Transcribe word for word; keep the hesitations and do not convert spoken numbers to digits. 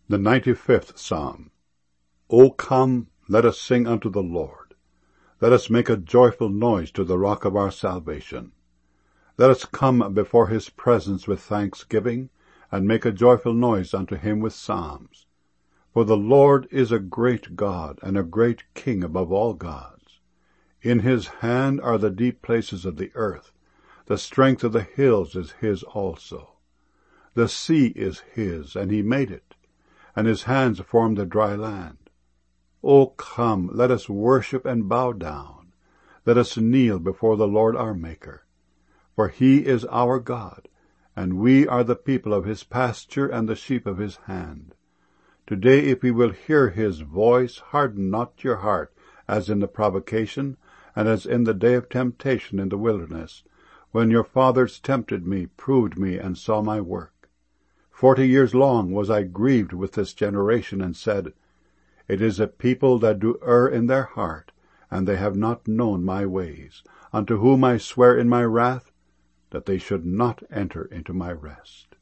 The ninety-fifth Psalm. O come, let us sing unto the Lord. Let us make a joyful noise to the rock of our salvation. Let us come before his presence with thanksgiving, and make a joyful noise unto him with psalms. For the Lord is a great God, and a great King above all gods. In his hand are the deep places of the earth. The strength of the hills is his also. The sea is his, and he made it, and his hands formed the dry land. O come, let us worship and bow down. Let us kneel before the Lord our Maker. For he is our God, and we are the people of his pasture and the sheep of his hand. Today, if ye will hear his voice, harden not your heart, as in the provocation, and as in the day of temptation in the wilderness, when your fathers tempted me, proved me, and saw my work. Forty years long was I grieved with this generation, and said, It is a people that do err in their heart, and they have not known my ways, unto whom I swear in my wrath, that they should not enter into my rest.